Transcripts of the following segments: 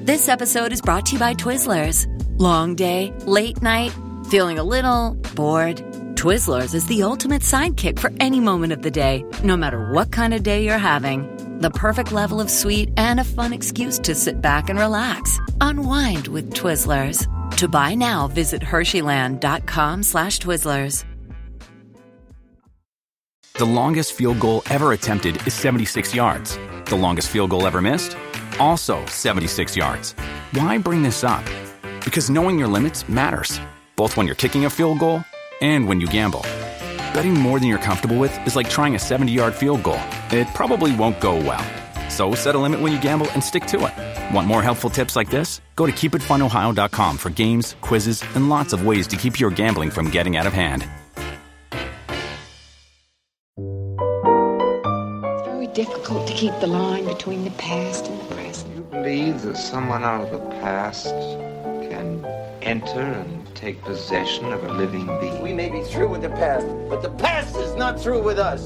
This episode is brought to you by Twizzlers. Long day, late night, feeling a little bored? Twizzlers is the ultimate sidekick for any moment of the day, no matter what kind of day you're having. The perfect level of sweet and a fun excuse to sit back and relax. Unwind with Twizzlers. To buy now, visit Hersheyland.com/Twizzlers. The longest field goal ever attempted is 76 yards. The longest field goal ever missed? Also 76 yards. Why bring this up? Because knowing your limits matters, both when you're kicking a field goal and when you gamble. Betting more than you're comfortable with is like trying a 70-yard field goal. It probably won't go well. So set a limit when you gamble and stick to it. Want more helpful tips like this? Go to keepitfunohio.com for games, quizzes, and lots of ways to keep your gambling from getting out of hand. It's very difficult to keep the line between the past and the present. You believe that someone out of the past can enter and take possession of a living being? We may be through with the past, but the past is not through with us.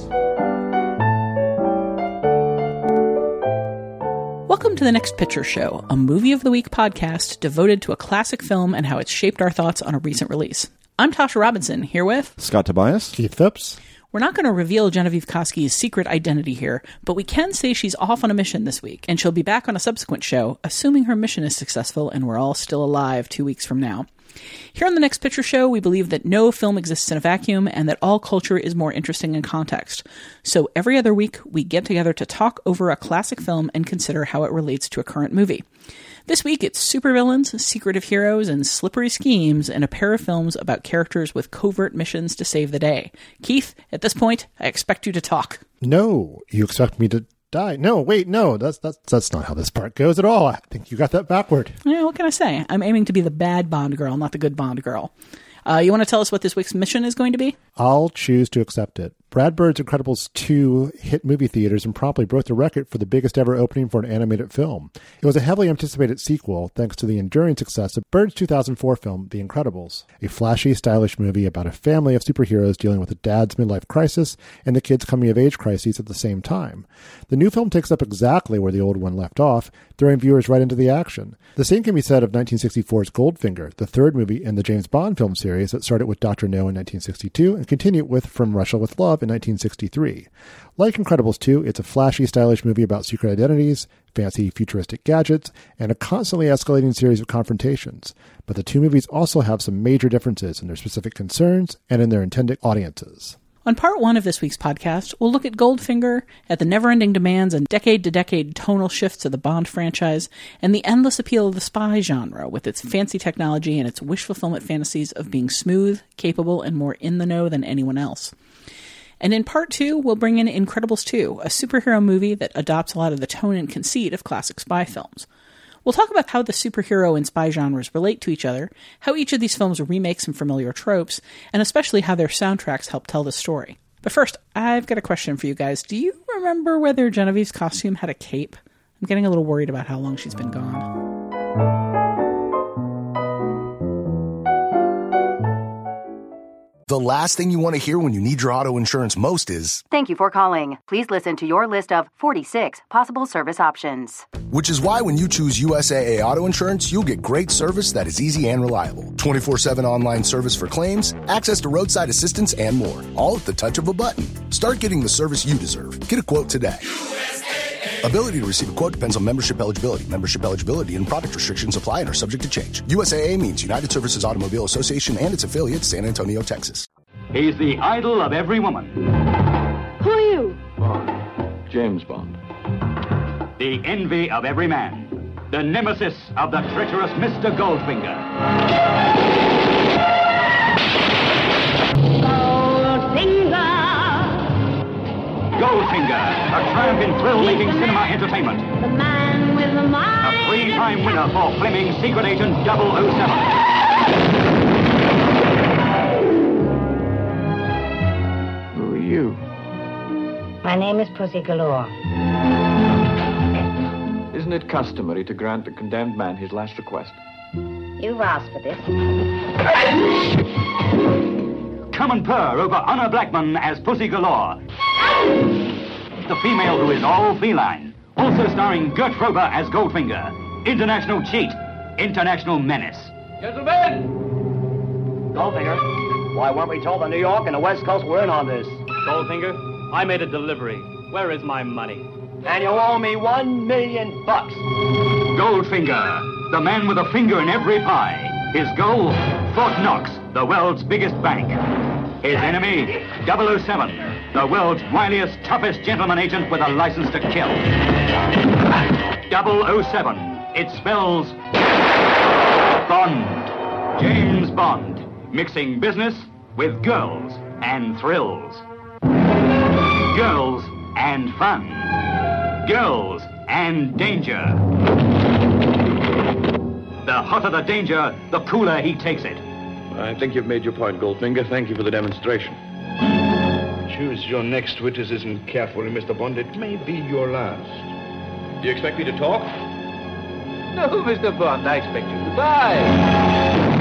Welcome to The Next Picture Show, a Movie of the Week podcast devoted to a classic film and how it's shaped our thoughts on a recent release. I'm Tasha Robinson, here with Scott Tobias, Keith Phipps. We're not going to reveal Genevieve Koski's secret identity here, but we can say she's off on a mission this week, and she'll be back on a subsequent show, assuming her mission is successful and we're all still alive 2 weeks from now. Here on The Next Picture Show, we believe that no film exists in a vacuum and that all culture is more interesting in context. So every other week, we get together to talk over a classic film and consider how it relates to a current movie. This week, it's supervillains, secretive heroes, and slippery schemes in a pair of films about characters with covert missions to save the day. Keith, at this point, I expect you to talk. No, you expect me to die? No, wait, no, that's not how this part goes at all. I think you got that backward. Yeah, what can I say? I'm aiming to be the bad Bond girl, not the good Bond girl. You want to tell us what this week's mission is going to be? I'll choose to accept it. Brad Bird's Incredibles 2 hit movie theaters and promptly broke the record for the biggest ever opening for an animated film. It was a heavily anticipated sequel thanks to the enduring success of Bird's 2004 film, The Incredibles, a flashy, stylish movie about a family of superheroes dealing with a dad's midlife crisis and the kid's coming-of-age crises at the same time. The new film takes up exactly where the old one left off, throwing viewers right into the action. The same can be said of 1964's Goldfinger, the third movie in the James Bond film series that started with Dr. No in 1962 and continued with From Russia with Love in 1963. Like Incredibles 2, it's a flashy, stylish movie about secret identities, fancy futuristic gadgets, and a constantly escalating series of confrontations. But the two movies also have some major differences in their specific concerns and in their intended audiences. On part one of this week's podcast, we'll look at Goldfinger, at the never-ending demands and decade-to-decade tonal shifts of the Bond franchise, and the endless appeal of the spy genre with its fancy technology and its wish-fulfillment fantasies of being smooth, capable, and more in-the-know than anyone else. And in part two, we'll bring in Incredibles 2, a superhero movie that adopts a lot of the tone and conceit of classic spy films. We'll talk about how the superhero and spy genres relate to each other, how each of these films remake some familiar tropes, and especially how their soundtracks help tell the story. But first, I've got a question for you guys. Do you remember whether Genevieve's costume had a cape? I'm getting a little worried about how long she's been gone. The last thing you want to hear when you need your auto insurance most is, "Thank you for calling. Please listen to your list of 46 possible service options." Which is why when you choose USAA Auto Insurance, you'll get great service that is easy and reliable. 24/7 online service for claims, access to roadside assistance, and more. All at the touch of a button. Start getting the service you deserve. Get a quote today. Ability to receive a quote depends on membership eligibility. Membership eligibility and product restrictions apply and are subject to change. USAA means United Services Automobile Association and its affiliates, San Antonio, Texas. He's the idol of every woman. Who are you? Bond. James Bond. The envy of every man. The nemesis of the treacherous Mr. Goldfinger. Goldfinger, a triumph in thrill-making cinema entertainment. The man with the mind. A three-time winner for Fleming's Secret Agent 007. Who are you? My name is Pussy Galore. Isn't it customary to grant a condemned man his last request? You've asked for this. Come and purr over Honor Blackman as Pussy Galore. The female who is all feline. Also starring Gert Frober as Goldfinger. international cheat, international menace. Gentlemen! Goldfinger, why weren't we told the New York and the West Coast were in on this? Goldfinger, I made a delivery. Where is my money? And you owe me $1 million. Goldfinger, the man with a finger in every pie. His goal, Fort Knox, the world's biggest bank. His enemy, 007, the world's wiliest, toughest gentleman agent with a license to kill. 007, it spells Bond. James Bond, mixing business with girls and thrills. Girls and fun. Girls and danger. The hotter the danger, the cooler he takes it. I think you've made your point, Goldfinger. Thank you for the demonstration. Choose your next witticism carefully, Mr. Bond. It may be your last. Do you expect me to talk? No, Mr. Bond, I expect you to die.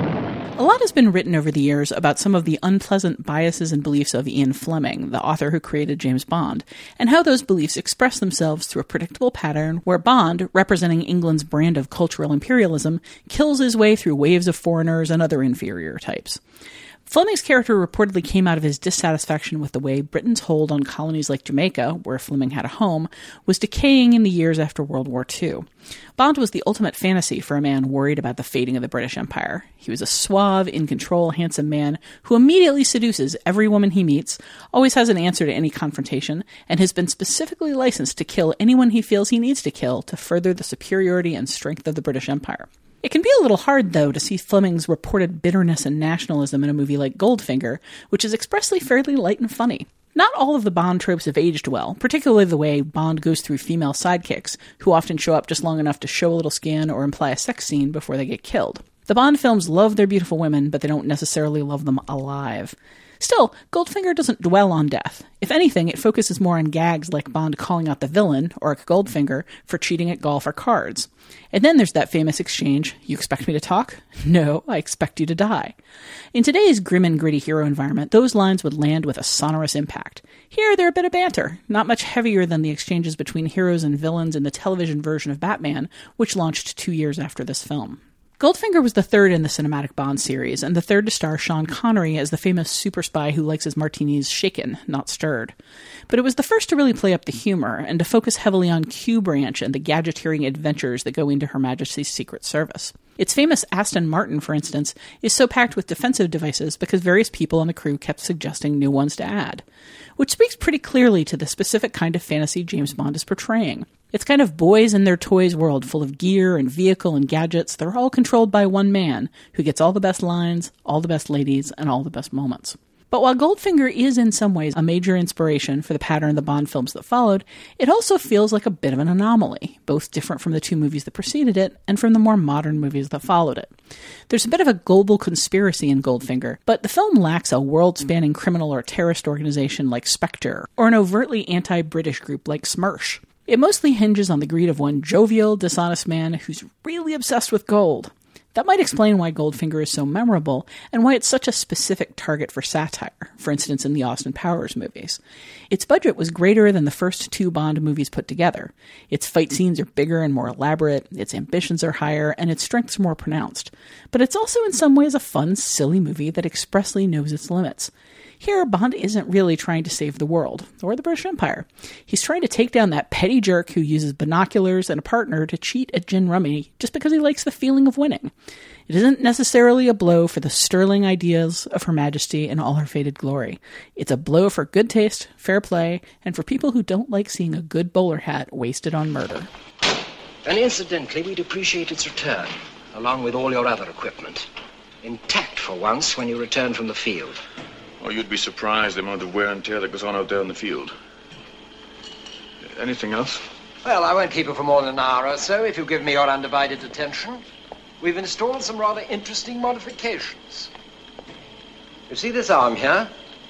A lot has been written over the years about some of the unpleasant biases and beliefs of Ian Fleming, the author who created James Bond, and how those beliefs express themselves through a predictable pattern where Bond, representing England's brand of cultural imperialism, kills his way through waves of foreigners and other inferior types. Fleming's character reportedly came out of his dissatisfaction with the way Britain's hold on colonies like Jamaica, where Fleming had a home, was decaying in the years after World War II. Bond was the ultimate fantasy for a man worried about the fading of the British Empire. He was a suave, in-control, handsome man who immediately seduces every woman he meets, always has an answer to any confrontation, and has been specifically licensed to kill anyone he feels he needs to kill to further the superiority and strength of the British Empire. It can be a little hard, though, to see Fleming's reported bitterness and nationalism in a movie like Goldfinger, which is expressly fairly light and funny. Not all of the Bond tropes have aged well, particularly the way Bond goes through female sidekicks, who often show up just long enough to show a little skin or imply a sex scene before they get killed. The Bond films love their beautiful women, but they don't necessarily love them alive. Still, Goldfinger doesn't dwell on death. If anything, it focuses more on gags like Bond calling out the villain, Auric Goldfinger, for cheating at golf or cards. And then there's that famous exchange, "You expect me to talk? No, I expect you to die." In today's grim and gritty hero environment, those lines would land with a sonorous impact. Here, they're a bit of banter, not much heavier than the exchanges between heroes and villains in the television version of Batman, which launched 2 years after this film. Goldfinger was the third in the cinematic Bond series, and the third to star Sean Connery as the famous super spy who likes his martinis shaken, not stirred. But it was the first to really play up the humor, and to focus heavily on Q Branch and the gadgeteering adventures that go into Her Majesty's Secret Service. Its famous Aston Martin, for instance, is so packed with defensive devices because various people on the crew kept suggesting new ones to add. Which speaks pretty clearly to the specific kind of fantasy James Bond is portraying. It's kind of boys and their toys world full of gear and vehicle and gadgets that are all controlled by one man, who gets all the best lines, all the best ladies, and all the best moments. But while Goldfinger is in some ways a major inspiration for the pattern of the Bond films that followed, it also feels like a bit of an anomaly, both different from the two movies that preceded it and from the more modern movies that followed it. There's a bit of a global conspiracy in Goldfinger, but the film lacks a world-spanning criminal or terrorist organization like Spectre, or an overtly anti-British group like SMERSH. It mostly hinges on the greed of one jovial, dishonest man who's really obsessed with gold. That might explain why Goldfinger is so memorable, and why it's such a specific target for satire, for instance in the Austin Powers movies. Its budget was greater than the first two Bond movies put together. Its fight scenes are bigger and more elaborate, its ambitions are higher, and its strengths more pronounced. But it's also in some ways a fun, silly movie that expressly knows its limits. Here, Bond isn't really trying to save the world, or the British Empire. He's trying to take down that petty jerk who uses binoculars and a partner to cheat at gin rummy just because he likes the feeling of winning. It isn't necessarily a blow for the sterling ideas of Her Majesty in all her faded glory. It's a blow for good taste, fair play, and for people who don't like seeing a good bowler hat wasted on murder. And incidentally, we'd appreciate its return, along with all your other equipment. Intact for once when you return from the field. Oh, you'd be surprised the amount of wear and tear that goes on out there in the field. Anything else? Well, I won't keep you for more than an hour or so if you give me your undivided attention. We've installed some rather interesting modifications. You see this arm here?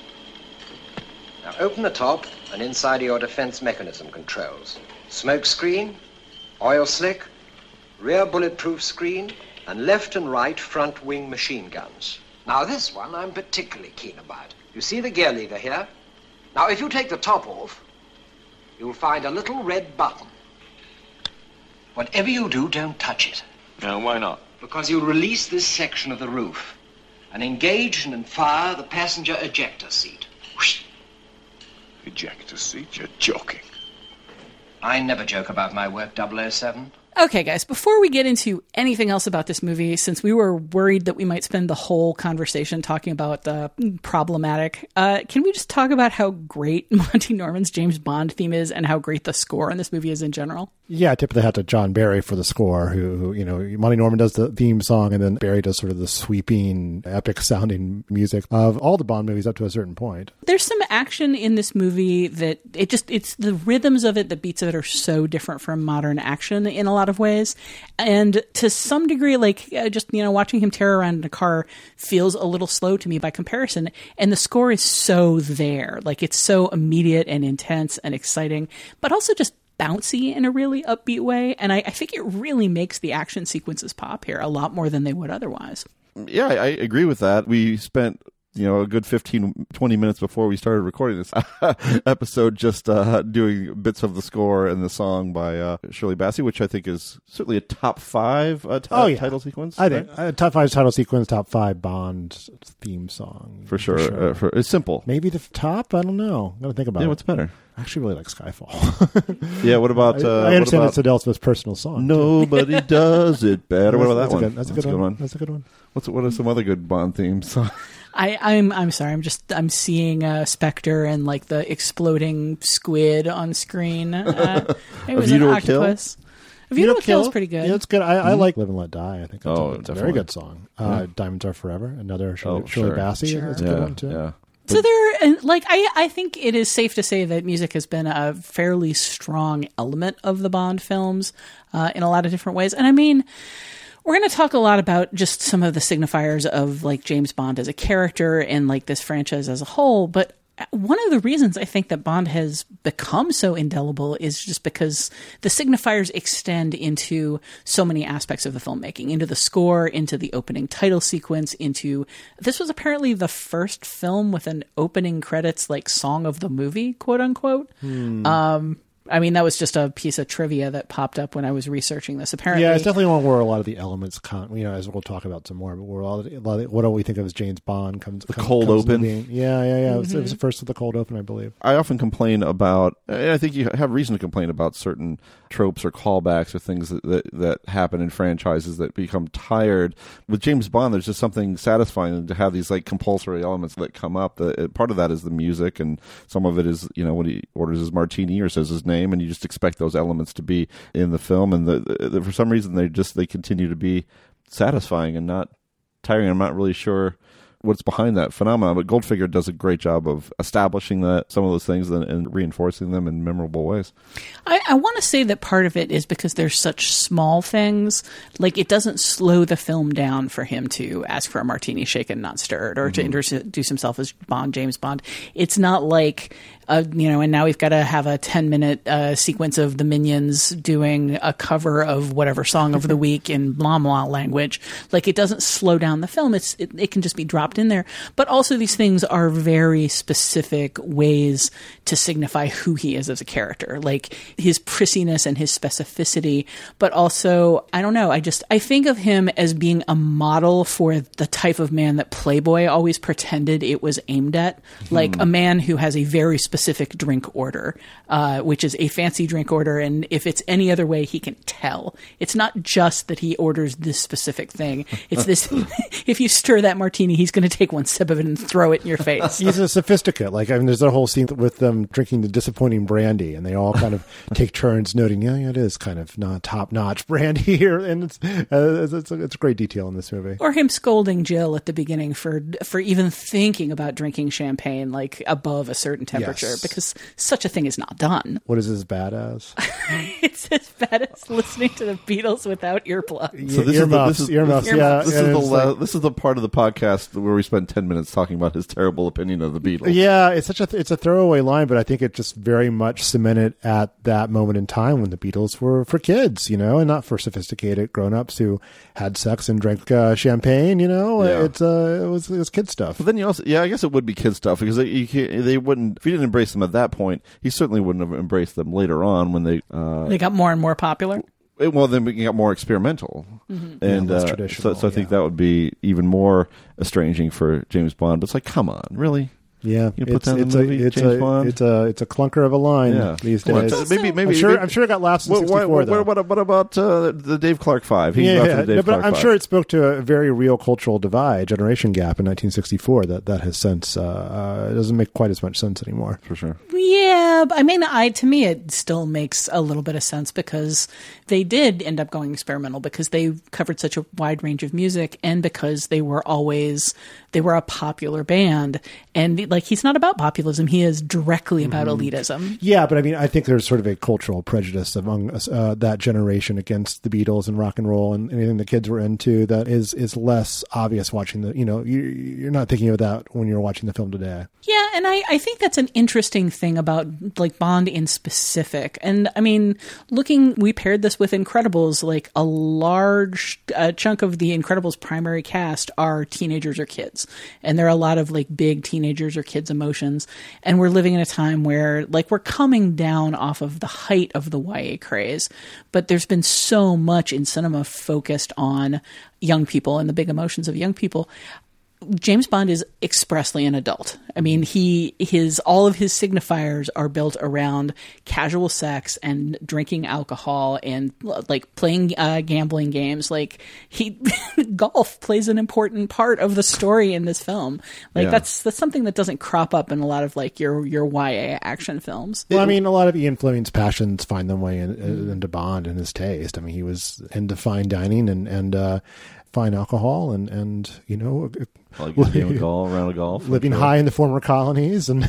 Now open the top and inside are your defense mechanism controls. Smoke screen, oil slick, rear bulletproof screen, and left and right front wing machine guns. Now, this one I'm particularly keen about. You see the gear lever here? Now, if you take the top off, you'll find a little red button. Whatever you do, don't touch it. No, why not? Because you'll release this section of the roof and engage and fire the passenger ejector seat. Whoosh. Ejector seat? You're joking. I never joke about my work, 007. Okay, guys, before we get into anything else about this movie, since we were worried that we might spend the whole conversation talking about the problematic, can we just talk about how great Monty Norman's James Bond theme is and how great the score in this movie is in general? Yeah, I tip of the hat to John Barry for the score, who, you know, Monty Norman does the theme song, and then Barry does sort of the sweeping, epic-sounding music of all the Bond movies up to a certain point. There's some action in this movie that it's the rhythms of it, the beats of it are so different from modern action in a lot of ways. And to some degree, like, just, you know, watching him tear around in a car feels a little slow to me by comparison. And the score is so there. Like, it's so immediate and intense and exciting, but also just bouncy in a really upbeat way. And I think it really makes the action sequences pop here a lot more than they would otherwise. Yeah, I agree with that. We spent, you know, a good 15, 20 minutes before we started recording this episode just doing bits of the score and the song by Shirley Bassey, which I think is certainly a top 5 title sequence. I think top 5 title sequence, top 5 Bond theme song. For sure. It's simple. Maybe the top? I don't know. I'm going to think about it. Yeah, what's better? I actually really like Skyfall. Yeah, what about... I understand it's Adele Smith's personal song. Nobody does it better. What about that one? That's a good one. That's a good one. What are some other good Bond themes? I'm sorry. I'm seeing Spectre and like the exploding squid on screen. It was an octopus. A View to a Kill is pretty good. Yeah, it's good. I like Live and Let Die. I think that's a very good song. Diamonds Are Forever. Another Shirley Bassey. Sure. It's a good one too. Yeah. So I think it is safe to say that music has been a fairly strong element of the Bond films in a lot of different ways. And I mean, we're going to talk a lot about just some of the signifiers of like James Bond as a character and like this franchise as a whole. But one of the reasons I think that Bond has become so indelible is just because the signifiers extend into so many aspects of the filmmaking, into the score, into the opening title sequence, this was apparently the first film with an opening credits like song of the movie, quote unquote. I mean, that was just a piece of trivia that popped up when I was researching this. Apparently, yeah, it's definitely one where a lot of the elements, as we'll talk about some more. But what do we think of as James Bond comes cold open? Yeah. It was the first of the cold open, I believe. I often complain about, and I think you have reason to complain about certain tropes or callbacks or things that happen in franchises that become tired. With James Bond, there's just something satisfying to have these like compulsory elements that come up. Part of that is the music, and some of it is, you know, when he orders his martini or says his name, and you just expect those elements to be in the film, and for some reason they continue to be satisfying and not tiring. I'm not really sure what's behind that phenomenon, but Goldfinger does a great job of establishing some of those things and reinforcing them in memorable ways. I want to say that part of it is because there's such small things, like it doesn't slow the film down for him to ask for a martini shaken, not stirred, or to introduce himself as James Bond. It's not like, and now we've got to have a 10-minute sequence of the Minions doing a cover of whatever song of the week in blah blah language. Like, it doesn't slow down the film. It can just be dropped in there. But also these things are very specific ways to signify who he is as a character, like his prissiness and his specificity. But also, I don't know, I think of him as being a model for the type of man that Playboy always pretended it was aimed at, like a man who has a very specific drink order, which is a fancy drink order, and if it's any other way, he can tell. It's not just that he orders this specific thing. It's this, if you stir that martini, he's going to take one sip of it and throw it in your face. He's a sophisticate. Like, I mean, there's a whole scene with them drinking the disappointing brandy, and they all kind of take turns noting, yeah, it is kind of not top-notch brandy here, and it's a great detail in this movie. Or him scolding Jill at the beginning for even thinking about drinking champagne like above a certain temperature, because such a thing is not done. What is as bad as? It's as bad as listening to the Beatles without earplugs. So earmuffs. This is the part of the podcast where we spend 10 minutes talking about his terrible opinion of the Beatles. Yeah, it's a throwaway line, but I think it just very much cemented at that moment in time when the Beatles were for kids, and not for sophisticated grown-ups who had sex and drank champagne. It was kid stuff. But then you also, I guess it would be kid stuff, because they wouldn't, if he didn't embrace them at that point, he certainly wouldn't have embraced them later on when they got more and more popular. Well, then we can get more experimental, and less traditional, so I think that would be even more estranging for James Bond. But it's like, come on, really? Yeah, you put that in the movie, James Bond? It's a clunker of a line these days. Maybe I'm sure it got laughs in '64. What about the Dave Clark Five? I'm sure it spoke to a very real cultural divide, generation gap in 1964 that has since it doesn't make quite as much sense anymore. For sure. Yeah, I mean, to me, it still makes a little bit of sense because they did end up going experimental because they covered such a wide range of music and because they were a popular band. And like, he's not about populism. He is directly about elitism. Yeah, but I mean, I think there's sort of a cultural prejudice among that generation against the Beatles and rock and roll and anything the kids were into that is less obvious watching you're not thinking of that when you're watching the film today. Yeah, and I think that's an interesting thing about like Bond in specific. And I mean, we paired this with Incredibles, like a large chunk of the Incredibles primary cast are teenagers or kids. And there are a lot of like big teenagers or kids emotions. And we're living in a time where like we're coming down off of the height of the YA craze, but there's been so much in cinema focused on young people and the big emotions of young people. James Bond is expressly an adult. I mean, all of his signifiers are built around casual sex and drinking alcohol and like playing gambling games. Like golf plays an important part of the story in this film. Like that's something that doesn't crop up in a lot of like your YA action films. Well, I mean, a lot of Ian Fleming's passions find their way into Bond and his taste. I mean, he was into fine dining and fine alcohol and like a game of golf, round of golf, living high in the former colonies and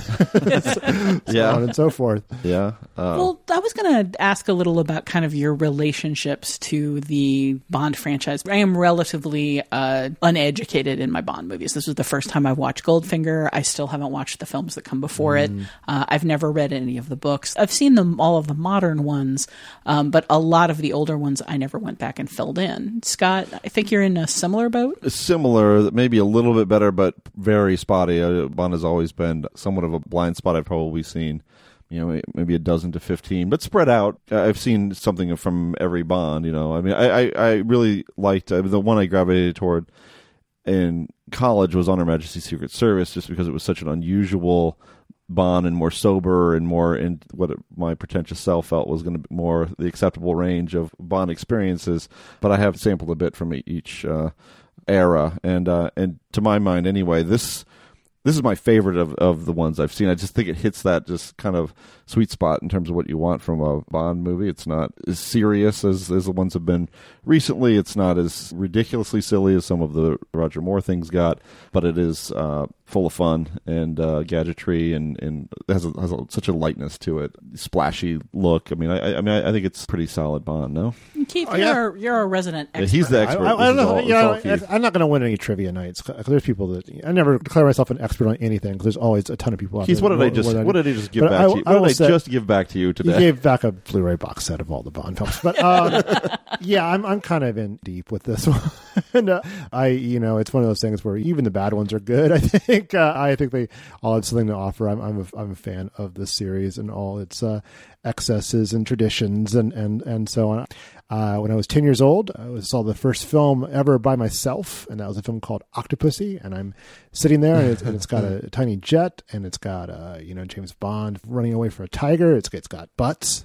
so on and so forth. Yeah. Well, I was going to ask a little about kind of your relationships to the Bond franchise. I am relatively uneducated in my Bond movies. This was the first time I watched Goldfinger. I still haven't watched the films that come before it. I've never read any of the books. I've seen all of the modern ones, but a lot of the older ones I never went back and filled in. Scott, I think you're in a similar boat? Similar, maybe a little bit better, but very spotty. Bond has always been somewhat of a blind spot. I've probably seen, maybe a dozen to 15, but spread out. I've seen something from every Bond. I mean, I really liked the one I gravitated toward in college was On Her Majesty's Secret Service, just because it was such an unusual Bond and more sober and more in what my pretentious self felt was going to be more the acceptable range of Bond experiences. But I have sampled a bit from each era, and to my mind anyway, this is my favorite of the ones I've seen. I just think it hits that just kind of sweet spot in terms of what you want from a Bond movie. It's not as serious as the ones have been recently. It's not as ridiculously silly as some of the Roger Moore things got, but it is full of fun and gadgetry and has such a lightness to it, splashy look. I mean, I think it's pretty solid Bond. No, Keith, you're a resident expert. He's the expert. I don't know. I'm not going to win any trivia nights because there's people that I never declare myself an expert on anything because there's always a ton of people out Keith, there. What did I just give back to you? What did I just give back to you today? You gave back a Blu-ray box set of all the Bond films, but I'm kind of in deep with this one. And it's one of those things where even the bad ones are good. I think they all have something to offer. I'm a fan of this series and all its excesses and traditions and so on. When I was 10 years old, I saw the first film ever by myself, and that was a film called Octopussy. And I'm sitting there, and it's got a tiny jet, and it's got James Bond running away from a tiger. It's got butts.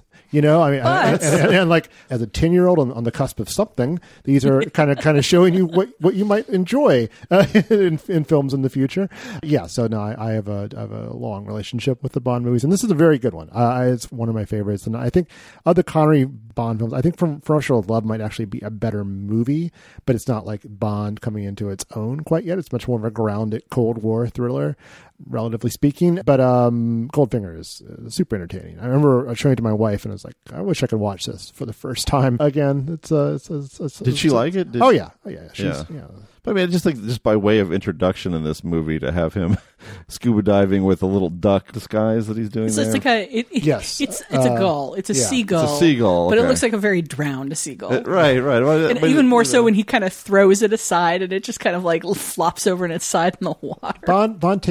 And like as a 10-year-old on the cusp of something, these are kind of showing you what you might enjoy in films in the future. Yeah, so no, I have a long relationship with the Bond movies, and this is a very good one. It's one of my favorites, and I think of the Connery Bond films, I think From Russia with Love might actually be a better movie, but it's not like Bond coming into its own quite yet. It's much more of a grounded Cold War thriller, relatively speaking. But Goldfinger is super entertaining. I remember showing it to my wife, and I was like, I wish I could watch this for the first time again. Did she like it? Oh yeah. But I mean, I just think just by way of introduction in this movie to have him scuba diving with a little duck disguise that he's doing there. It's like it's a gull. It's a seagull. It's a seagull, but it looks like a very drowned seagull. Right. Well, and even more so when he kind of throws it aside and it just kind of like flops over on its side in the water. Bond taking off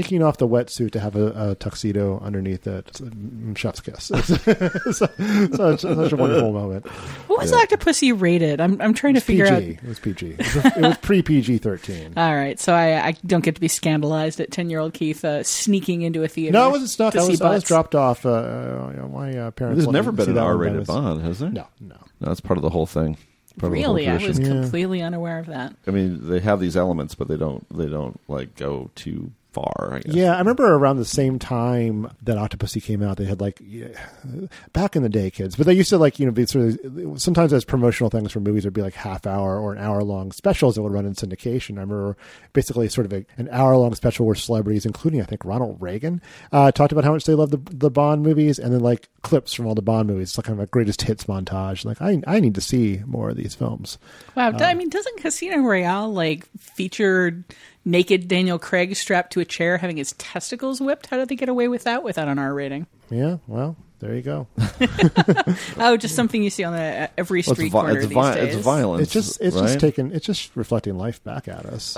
the wetsuit to have a tuxedo underneath it. It's chef's kiss. So it's such a wonderful moment. What was Octopussy rated? I'm trying to figure out. It was PG. It was pre-PG-13. All right, so I don't get to be scandalized at 10-year-old Keith sneaking into a theater. No, I wasn't snuck. I was dropped off. My parents. There's never been an R-rated Bond, has there? No. That's part of the whole thing. Really, I was completely unaware of that. I mean, they have these elements, but they don't like go too far, I guess. Yeah, I remember around the same time that Octopussy came out, they had back in the day, kids, but they used to be sort of, sometimes as promotional things for movies, there'd be like half hour or an hour long specials that would run in syndication. I remember basically sort of an hour long special where celebrities, including I think Ronald Reagan, talked about how much they loved the Bond movies, and then like clips from all the Bond movies. It's like kind of a greatest hits montage. Like I need to see more of these films. Wow, I mean, doesn't Casino Royale feature naked Daniel Craig strapped to a chair having his testicles whipped? How did they get away with that without an R rating? Yeah, well, there you go. Oh, just something you see on every street corner these days. It's violence. It's just reflecting life back at us.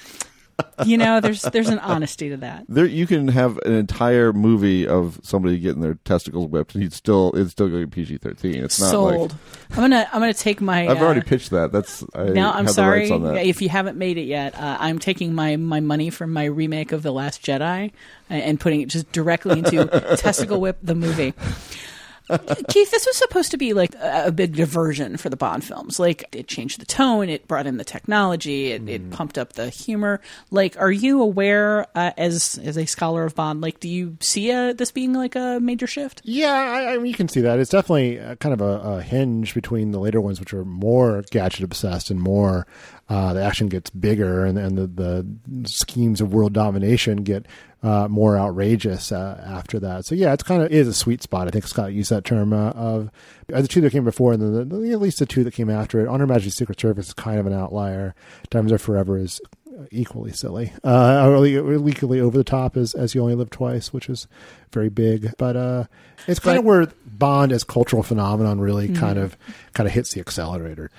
There's an honesty to that. You can have an entire movie of somebody getting their testicles whipped, and it's still going to be PG-13. It's not sold. I'm gonna take my. I've already pitched that. I'm sorry if you haven't made it yet. I'm taking my money from my remake of The Last Jedi and putting it just directly into Testicle Whip the movie. Keith, this was supposed to be like a big diversion for the Bond films. Like, it changed the tone, it brought in the technology, it pumped up the humor. Like, are you aware, as a scholar of Bond, do you see this being like a major shift? Yeah, I mean, you can see that. It's definitely kind of a hinge between the later ones, which are more gadget obsessed and more the action gets bigger, and the schemes of world domination get more outrageous after that. So yeah, it is a sweet spot. I think Scott used that term of the two that came before, and then at least the two that came after it. On Her Majesty's Secret Service is kind of an outlier. Diamonds Are Forever is equally silly, or equally over the top as You Only Live Twice, which is very big. But it's kind of where Bond as cultural phenomenon really kind of hits the accelerator.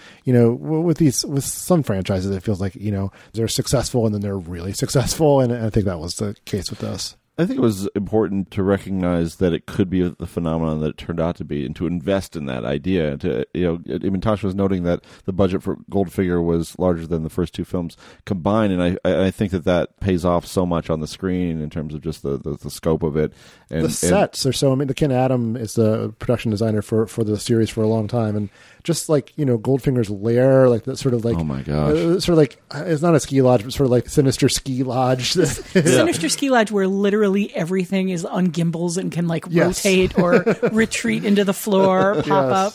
With some franchises, it feels like they're successful and then they're really successful, and I think that was the case with this. I think it was important to recognize that it could be the phenomenon that it turned out to be, and to invest in that idea. Even Tasha was noting that the budget for Goldfinger was larger than the first two films combined, and I think that pays off so much on the screen in terms of just the scope of it. And the sets are so. I mean, Ken Adam is the production designer for the series for a long time, and just Goldfinger's lair, like that sort of oh my gosh, sort of it's not a ski lodge, but sort of like Sinister Ski Lodge. Sinister Ski Lodge, where literally everything is on gimbals and can rotate or retreat into the floor, pop up.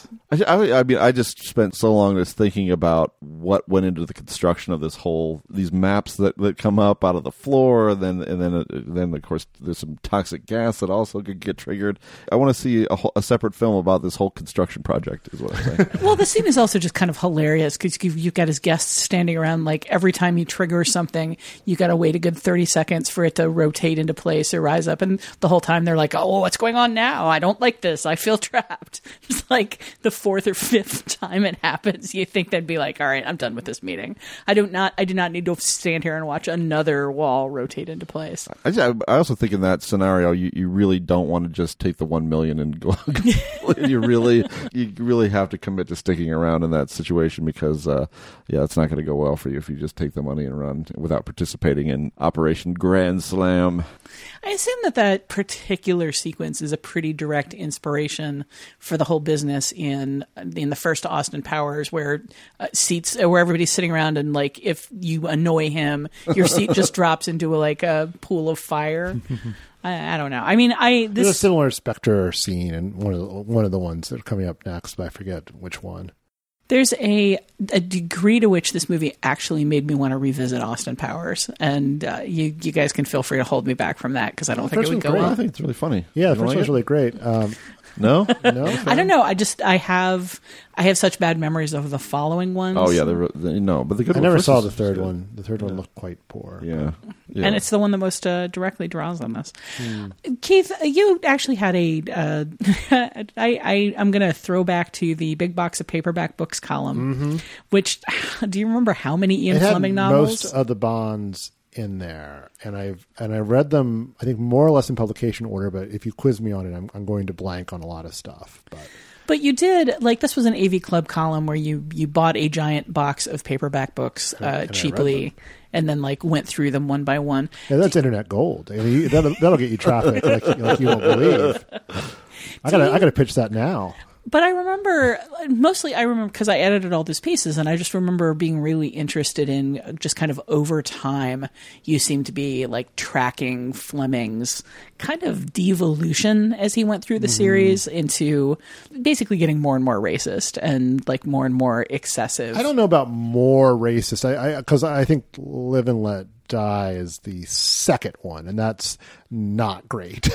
I mean, I just spent so long just thinking about what went into the construction of these maps that come up out of the floor, and then of course there's some toxic gas that also could get triggered. I want to see a separate film about this whole construction project, is what I'm saying. Well, the scene is also just kind of hilarious because you've got his guests standing around, every time he triggers something, you got to wait a good 30 seconds for it to rotate into place or rise up, and the whole time they're like, oh, what's going on now? I don't like this. I feel trapped. It's like the fourth or fifth time it happens, you think they'd be like, all right, I'm done with this meeting. I do not need to stand here and watch another wall rotate into place. I also think in that scenario, you really don't want to just take the $1 million and go. you really have to commit to sticking around in that situation, because it's not going to go well for you if you just take the money and run without participating in Operation Grand Slam. I assume that particular sequence is a pretty direct inspiration for the whole business in the first Austin Powers, where where everybody's sitting around and if you annoy him, your seat just drops into a pool of fire. I don't know. I mean, there's a similar Spectre scene in one of the ones that are coming up next, but I forget which one. There's a degree to which this movie actually made me want to revisit Austin Powers, and you guys can feel free to hold me back from that, because I don't think it would go well. I think it's really funny. Yeah, the first one's really great. No? I don't know. I have such bad memories of the following ones. Oh yeah, but the good. I never saw the third one. The third one looked quite poor. Yeah. And it's the one that most directly draws on this. Keith, you actually had I'm going to throw back to the big box of paperback books column, which, do you remember how many Ian Fleming novels? Most of the Bonds in there, and I read them, I think, more or less in publication order. But if you quiz me on it, I'm going to blank on a lot of stuff. But you did, like, this was an AV Club column where you bought a giant box of paperback books cheaply, and then like went through them one by one. Yeah, that's internet gold. I mean, that'll get you traffic like you won't believe. I gotta pitch that now. But I remember because I edited all these pieces, and I just remember being really interested in just kind of over time, you seem to be like tracking Fleming's kind of devolution as he went through the series into basically getting more and more racist and like more and more excessive. I don't know about more racist, because I think Live and Let Die is the second one, and that's not great.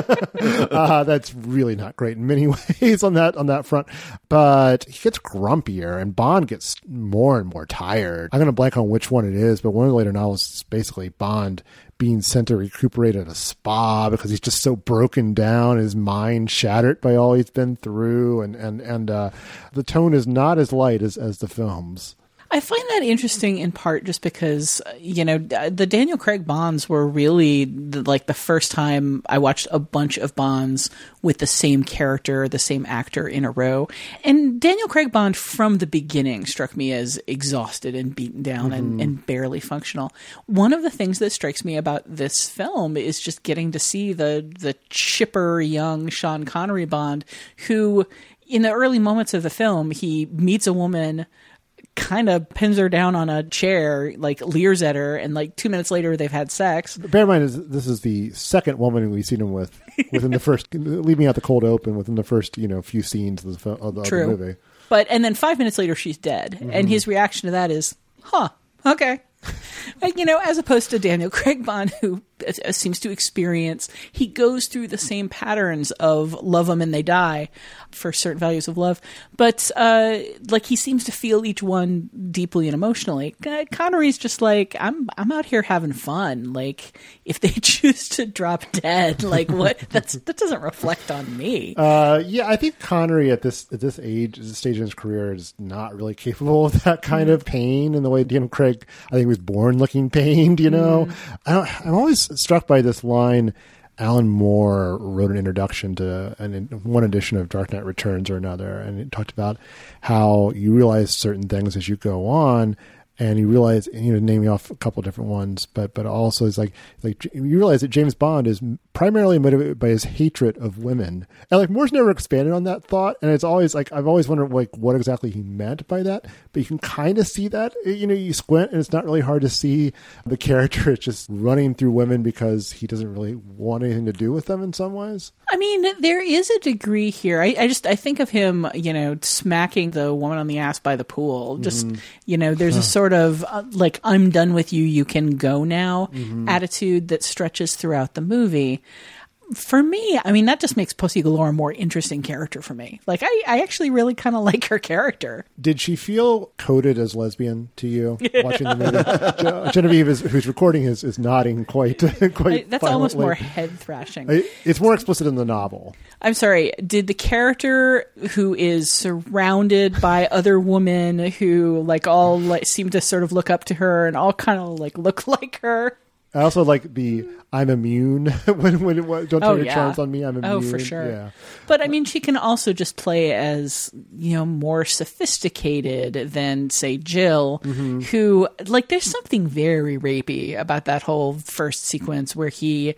That's really not great in many ways on that front. But he gets grumpier, and Bond gets more and more tired. I'm going to blank on which one it is, but one of the later novels is basically Bond being sent to recuperate at a spa because he's just so broken down, his mind shattered by all he's been through, and the tone is not as light as the films. I find that interesting in part just because, the Daniel Craig Bonds were really the first time I watched a bunch of Bonds with the same character, the same actor in a row. And Daniel Craig Bond from the beginning struck me as exhausted and beaten down and barely functional. One of the things that strikes me about this film is just getting to see the chipper young Sean Connery Bond who, in the early moments of the film, he meets a woman, kind of pins her down on a chair, like leers at her, and like 2 minutes later they've had sex. Bear in mind, this is the second woman we've seen him with within the first, leaving out the cold open, within the first few scenes of the movie. But and then 5 minutes later she's dead, and his reaction to that is, okay. As opposed to Daniel Craig Bond, who seems to experience, he goes through the same patterns of love them and they die for certain values of love, but he seems to feel each one deeply and emotionally. Connery's just like, I'm out here having fun. Like, if they choose to drop dead, like what? That doesn't reflect on me. I think Connery at this age, this stage in his career, is not really capable of that kind of pain in the way Daniel Craig, I think, was born looking pained. I'm always struck by this line. Alan Moore wrote an introduction to one edition of Dark Knight Returns or another, and it talked about how you realize certain things as you go on, and you realize, naming off a couple of different ones, but also it's like you realize that James Bond is primarily motivated by his hatred of women. And like Moore's never expanded on that thought, and it's always like I've always wondered what exactly he meant by that. But you can kind of see that. You squint, and it's not really hard to see the character is just running through women because he doesn't really want anything to do with them in some ways. I mean, there is a degree here. I think of him, smacking the woman on the ass by the pool. Just, there's a sort of like, I'm done with you, you can go now attitude that stretches throughout the movie. For me, I mean, that just makes Pussy Galore a more interesting character for me. Like, I actually really kind of like her character. Did she feel coded as lesbian to you watching the movie? Genevieve, who's recording, is nodding quite that's violently. almost more head thrashing. It's more explicit in the novel. I'm sorry. Did the character who is surrounded by other women who all seem to sort of look up to her and all kind of look like her? I also like the I'm immune when don't turn your charms on me. I'm immune. Oh, for sure. Yeah. But I mean, she can also just play as more sophisticated than say Jill, who there's something very rapey about that whole first sequence where he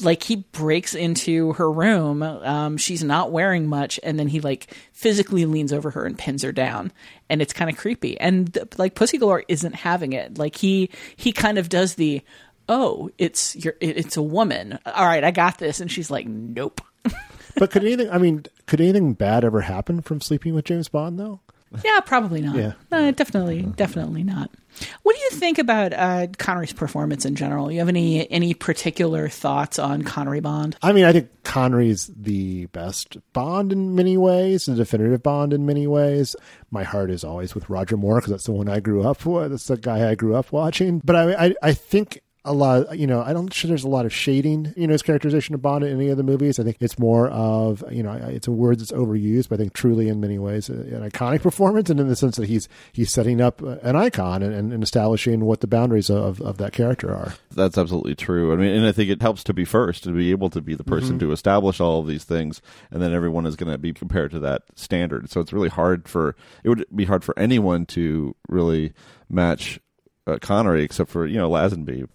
breaks into her room. She's not wearing much, and then he physically leans over her and pins her down, and it's kind of creepy. And Pussy Galore isn't having it. He kind of does the, oh, it's a woman. All right, I got this. And she's like, nope. But could anything bad ever happen from sleeping with James Bond, though? Yeah, probably not. Yeah. Definitely not. What do you think about Connery's performance in general? You have any particular thoughts on Connery Bond? I mean, I think Connery's the best Bond in many ways, the definitive Bond in many ways. My heart is always with Roger Moore because that's the one I grew up with. That's the guy I grew up watching. But I think a lot, I'm sure there's a lot of shading, his characterization of Bond in any of the movies. I think it's more of, it's a word that's overused, but I think truly in many ways an iconic performance, and in the sense that he's setting up an icon and establishing what the boundaries of that character are. That's absolutely true. I mean, and I think it helps to be first, to be able to be the person to establish all of these things, and then everyone is going to be compared to that standard. So it's really it would be hard for anyone to really match Connery, except for Lazenby.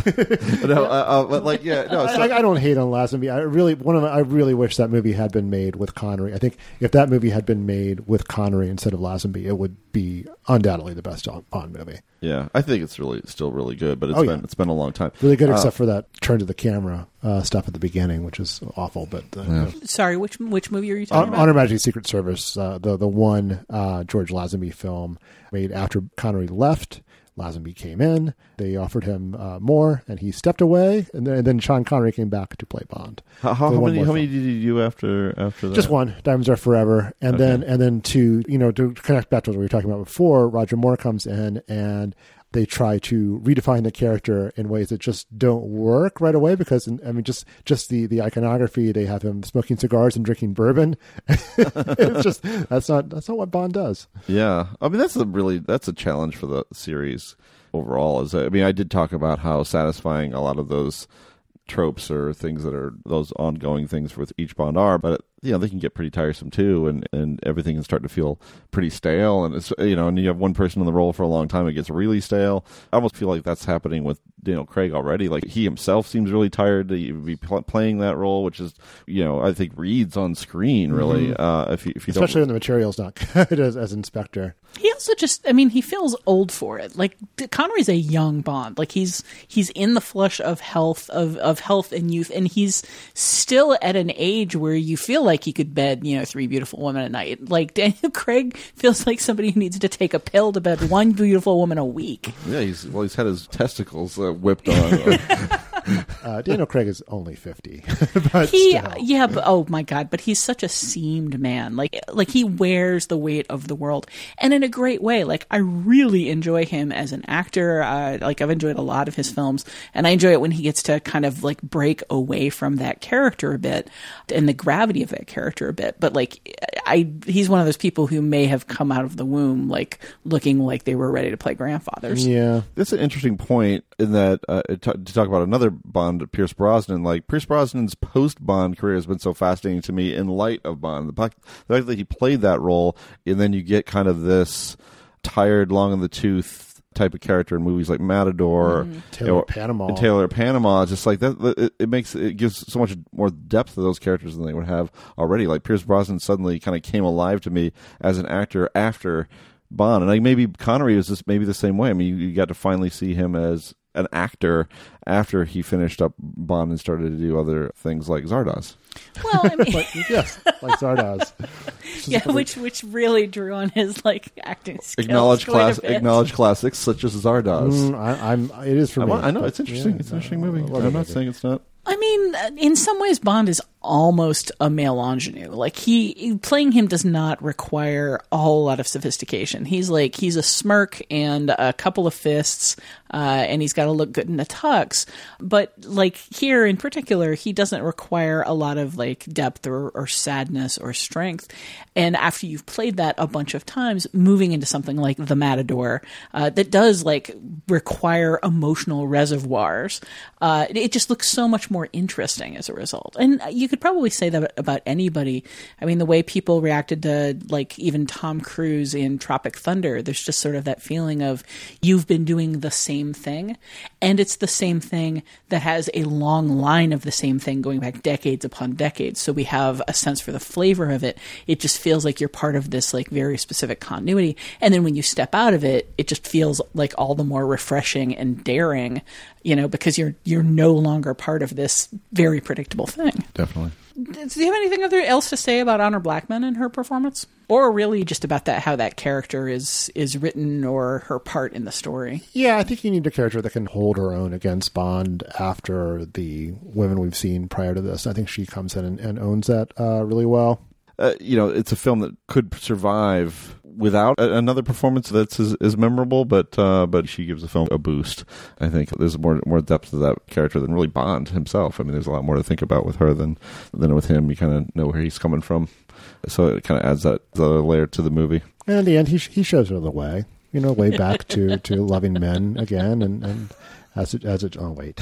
I don't hate on Lazenby. I really wish that movie had been made with Connery. I think if that movie had been made with Connery instead of Lazenby, it would be undoubtedly the best Bond movie. Yeah, I think it's still really good, but it's been a long time. Really good, except for that turn to the camera stuff at the beginning, which is awful. But sorry, which movie are you talking about? On Her Majesty's Secret Service, the one George Lazenby film made after Connery left. Lazenby came in, they offered him more, and he stepped away, and then Sean Connery came back to play Bond. How many did you do after that? Just one, Diamonds Are Forever, and then to connect back to what we were talking about before, Roger Moore comes in and they try to redefine the character in ways that just don't work right away, because just the iconography, they have him smoking cigars and drinking bourbon. It's just that's not what Bond does. Yeah, I mean that's a challenge for the series overall. I did talk about how satisfying a lot of those tropes or things that are those ongoing things with each Bond are, but they can get pretty tiresome too, and everything can start to feel pretty stale, and it's and you have one person in the role for a long time, it gets really stale. I almost feel like that's happening with Daniel Craig already. Like, he himself seems really tired to be playing that role, which is I think reads on screen really. If you especially when the material's not good as Inspector. He also he feels old for it. Like, Connery's a young Bond. Like, he's in the flush of health and youth, and he's still at an age where you feel like he could bed 3 beautiful women a night. Like, Daniel Craig feels like somebody who needs to take a pill to bed 1 beautiful woman a week. Yeah, he's had his testicles whipped on. Daniel Craig is only 50. But oh my God, but he's such a seamed man. Like he wears the weight of the world, and in a great way. Like, I really enjoy him as an actor. I've enjoyed a lot of his films, and I enjoy it when he gets to kind of like break away from that character a bit and the gravity of that character a bit. But he's one of those people who may have come out of the womb like looking like they were ready to play grandfathers. Yeah, that's an interesting point in that to talk about another Bond, Pierce Brosnan. Like, Pierce Brosnan's post-Bond career has been so fascinating to me in light of Bond. The fact that he played that role, and then you get kind of this tired, long in the tooth type of character in movies like Matador, Taylor Panama. Just like that, it gives so much more depth to those characters than they would have already. Like, Pierce Brosnan suddenly kind of came alive to me as an actor after Bond, and maybe Connery was just maybe the same way. I mean, you got to finally see him as an actor after he finished up Bond and started to do other things like Zardoz. Well, I mean, yes, like Zardoz. Yeah, which really drew on his acting skills. Acknowledge classics such as Zardoz. It is for me. I know it's interesting. Yeah, it's an interesting movie. I'm not saying it's not. I mean, in some ways, Bond is almost a male ingenue. Like, playing him does not require a whole lot of sophistication. He's a smirk and a couple of fists, and he's got to look good in a tux. But here in particular, he doesn't require a lot of depth or sadness or strength. And after you've played that a bunch of times, moving into something like The Matador, that does require emotional reservoirs, it just looks so much more interesting as a result. And you could probably say that about anybody. I mean, the way people reacted to even Tom Cruise in Tropic Thunder, there's just sort of that feeling of you've been doing the same thing, and it's the same thing that has a long line of the same thing going back decades upon decades. So we have a sense for the flavor of it. It just feels like you're part of this very specific continuity. And then when you step out of it, it just feels all the more refreshing and daring, because you're no longer part of this very predictable thing. Definitely. Do you have anything else to say about Honor Blackman and her performance? Or really just about how that character is written or her part in the story? Yeah, I think you need a character that can hold her own against Bond after the women we've seen prior to this. I think she comes in and owns that really well. It's a film that could survive without another performance that's as memorable, but she gives the film a boost. I think there's more depth to that character than really Bond himself. I mean, there's a lot more to think about with her than with him. You kind of know where he's coming from, so it kind of adds that the layer to the movie. And in the end, he shows her the way, way back to loving men again, and as it. Oh wait,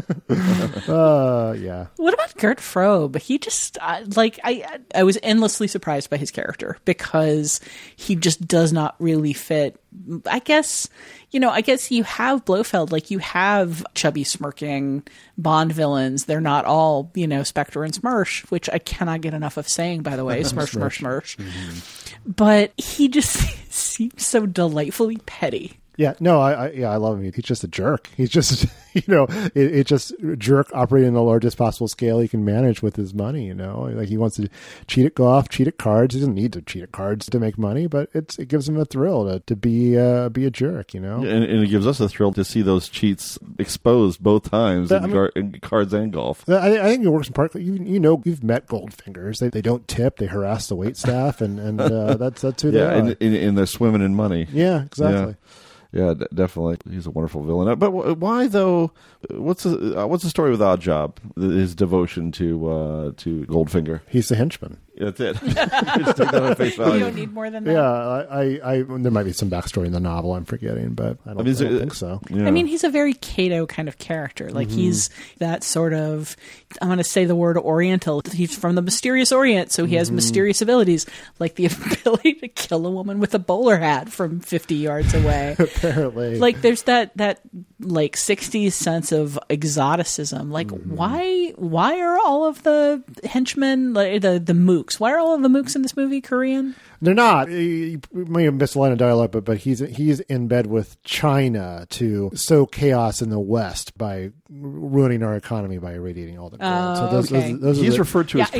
yeah. What about Gert Frobe? He just I was endlessly surprised by his character because he just does not really fit. I guess you have Blofeld, like you have chubby smirking Bond villains. They're not all, Spectre and Smersh, which I cannot get enough of saying, by the way, Smersh. Mm-hmm. But he just seems so delightfully petty. Yeah, no, I love him. He's just a jerk. He's just, it's just a jerk operating on the largest possible scale he can manage with his money, Like he wants to cheat at golf, cheat at cards. He doesn't need to cheat at cards to make money, but it gives him a thrill to be a jerk, And it gives us a thrill to see those cheats exposed both times in cards and golf. I think it works in part. You've met Goldfingers. They don't tip. They harass the wait staff, and that's who they are. And they're swimming in money. Yeah, exactly. Yeah, definitely. He's a wonderful villain. But why, though? What's the story with Oddjob? His devotion to Goldfinger. He's the henchman. That's it. Just take that on face value. You don't need more than that. Yeah, there might be some backstory in the novel I'm forgetting, but I don't think so. Yeah. I mean, he's a very Cato kind of character. Like he's that sort of, I'm going to say the word Oriental. He's from the mysterious Orient, so he has mysterious abilities, like the ability to kill a woman with a bowler hat from 50 yards away. Apparently. Like there's that like 60s sense of exoticism. Like why are all of the henchmen, like the mooks? Why are all of the mooks in this movie Korean? They're not. You may have missed a line of dialogue, but he's in bed with China to sow chaos in the West by ruining our economy by irradiating all the gold. So he's referred to as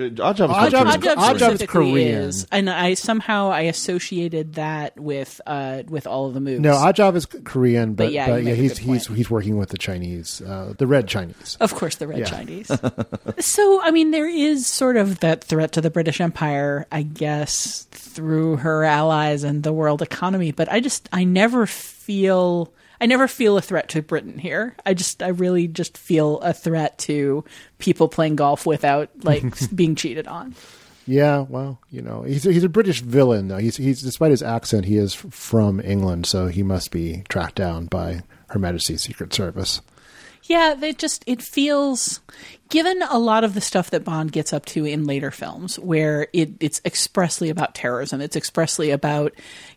Oddjob is Korean, and I associated that with all of the mooks. No, Oddjob is Korean, but he's working with the Chinese, the Red Chinese. Of course, the Red Chinese. So I mean, there is sort of that threat to the British Empire, I guess, through her allies and the world economy, but I never feel a threat to Britain here. I really just feel a threat to people playing golf without being cheated on. Yeah, well, he's a British villain though. He's despite his accent, he is from England, so he must be tracked down by Her Majesty's Secret Service. Yeah, it feels, given a lot of the stuff that Bond gets up to in later films, where it's expressly about terrorism, it's expressly about,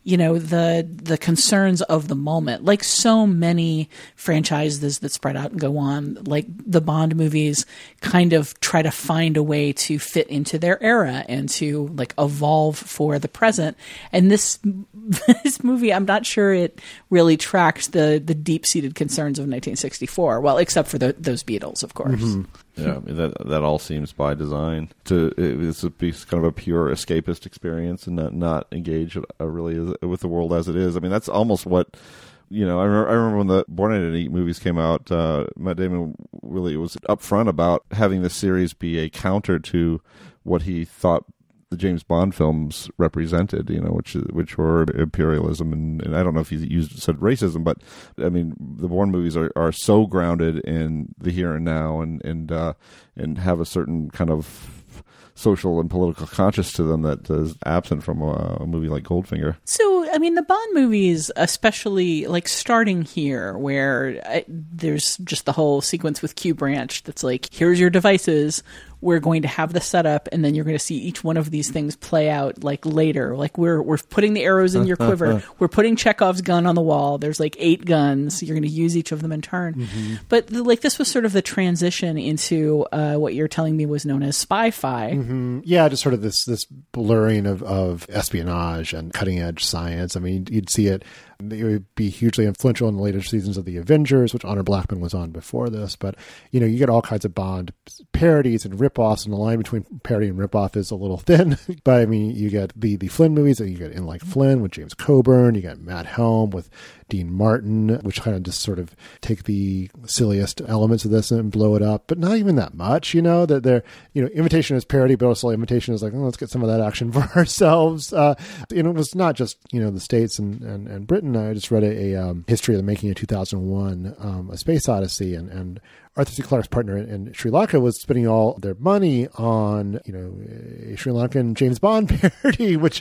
the concerns of the moment. Like so many franchises that spread out and go on, like the Bond movies kind of try to find a way to fit into their era and to evolve for the present. And this movie, I'm not sure it really tracks the deep-seated concerns of 1964. Well, except for those Beatles, of course. Mm-hmm. Yeah, I mean, that all seems by design. It's kind of a pure escapist experience and not engage really with the world as it is. I mean, that's almost what, I remember when the Born Identity movies came out, Matt Damon really was upfront about having this series be a counter to what he thought the James Bond films represented, which were imperialism, and I don't know if he said racism, but I mean the Bourne movies are so grounded in the here and now, and have a certain kind of social and political conscience to them that is absent from a movie like Goldfinger. So, I mean, the Bond movies, especially starting here, where there's just the whole sequence with Q Branch that's here's your devices, we're going to have the setup, and then you're going to see each one of these things play out later. We're putting the arrows in your quiver. We're putting Chekhov's gun on the wall. There's 8 guns. You're going to use each of them in turn. Mm-hmm. But this was sort of the transition into what you're telling me was known as spy-fi. Mm-hmm. Yeah, just sort of this blurring of espionage and cutting edge science. I mean, you'd see it. It would be hugely influential in the later seasons of The Avengers, which Honor Blackman was on before this. But, you get all kinds of Bond parodies and ripoffs, and the line between parody and ripoff is a little thin. But I mean, you get the Flynn movies that you get in like Flynn with James Coburn. You got Matt Helm with Dean Martin, which kind of just sort of take the silliest elements of this and blow it up, but not even that much, that they're, Invitation is parody, but also Invitation is like, let's get some of that action for ourselves. It was not just, the States and Britain. I just read a history of the making of 2001, A Space Odyssey, and Arthur C. Clarke's partner in Sri Lanka was spending all their money on, a Sri Lankan James Bond parody, which,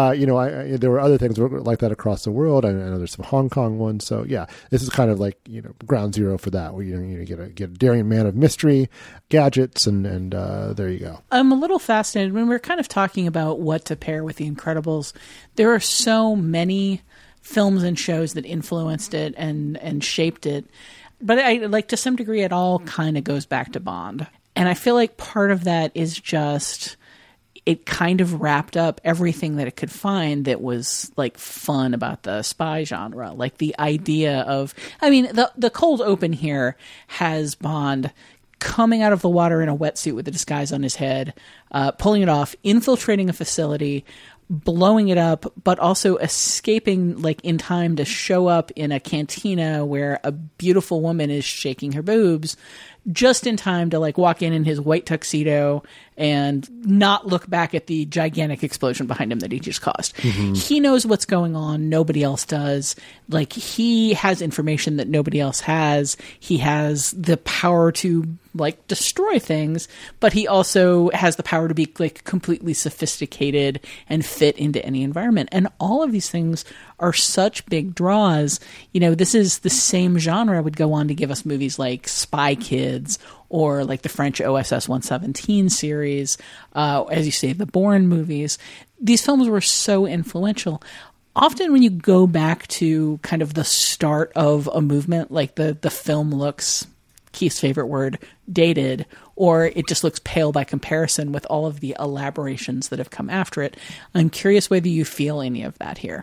there were other things like that across the world. I know there's some Hong Kong ones. So yeah, this is kind of like, ground zero for that, where you get a daring man of mystery, gadgets, and there you go. I'm a little fascinated when we're kind of talking about what to pair with The Incredibles. There are so many films and shows that influenced it and shaped it. But I like, to some degree, it all kind of goes back to Bond. And I feel like part of that is just, it kind of wrapped up everything that it could find that was like fun about the spy genre. Like the idea of, the cold open here has Bond coming out of the water in a wetsuit with a disguise on his head, pulling it off, infiltrating a facility, blowing it up, but also escaping like in time to show up in a cantina where a beautiful woman is shaking her boobs, just in time to like walk in his white tuxedo and not look back at the gigantic explosion behind him that he just caused. Mm-hmm. He knows what's going on. Nobody else does. Like, he has information that nobody else has. He has the power to like destroy things, but he also has the power to be like completely sophisticated and fit into any environment. And all of these things are such big draws. This is the same genre would go on to give us movies like Spy Kids or like the French OSS 117 series, as you say, the Bourne movies. These films were so influential. Often when you go back to kind of the start of a movement, like the film looks, Keith's favorite word, dated, or it just looks pale by comparison with all of the elaborations that have come after it. I'm curious whether you feel any of that here.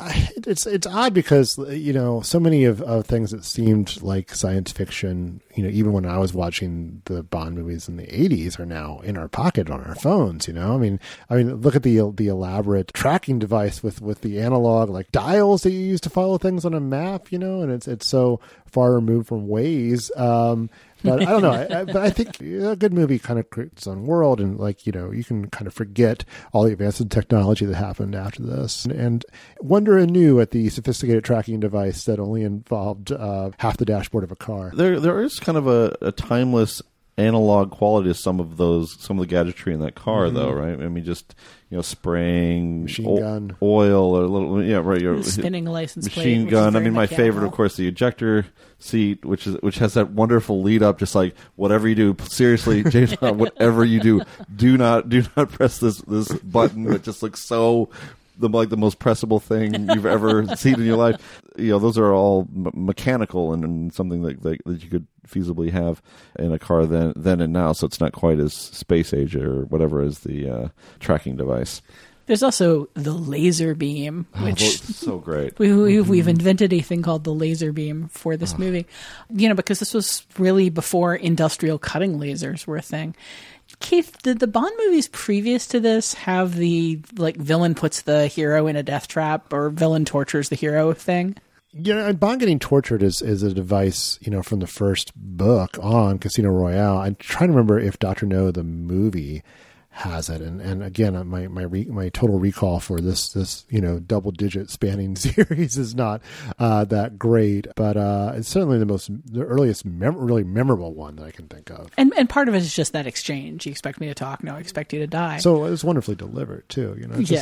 It's odd because, so many of things that seemed like science fiction, even when I was watching the Bond movies in the 80s, are now in our pocket on our phones, look at the elaborate tracking device with the analog like dials that you use to follow things on a map, and it's so far removed from Waze. But I don't know. But I think a good movie kind of creates its own world, and you can kind of forget all the advances in technology that happened after this, and wonder anew at the sophisticated tracking device that only involved half the dashboard of a car. There is kind of a timeless analog quality to some of the gadgetry in that car, mm-hmm. though, right? Just spraying machine gun oil or a little, yeah, right. Spinning a license plate. Machine gun. My favorite, of course, the ejector seat, which has that wonderful lead up. Just like whatever you do, seriously, James Bond, whatever you do not press this button that just looks so. The most pressable thing you've ever seen in your life. Those are all mechanical and something that you could feasibly have in a car then and now. So it's not quite as space age or whatever as the tracking device. There's also the laser beam, which is so great. We've invented a thing called the laser beam for this movie, because this was really before industrial cutting lasers were a thing. Keith, did the Bond movies previous to this have the villain puts the hero in a death trap or villain tortures the hero thing? Bond getting tortured is a device, from the first book on Casino Royale. I'm trying to remember if Dr. No, the movie, has it, and again, my total recall for this double digit spanning series is not that great, but it's certainly the earliest really memorable one that I can think of. And part of it is just that exchange. You expect me to talk, no, I expect you to die. So it was wonderfully delivered too.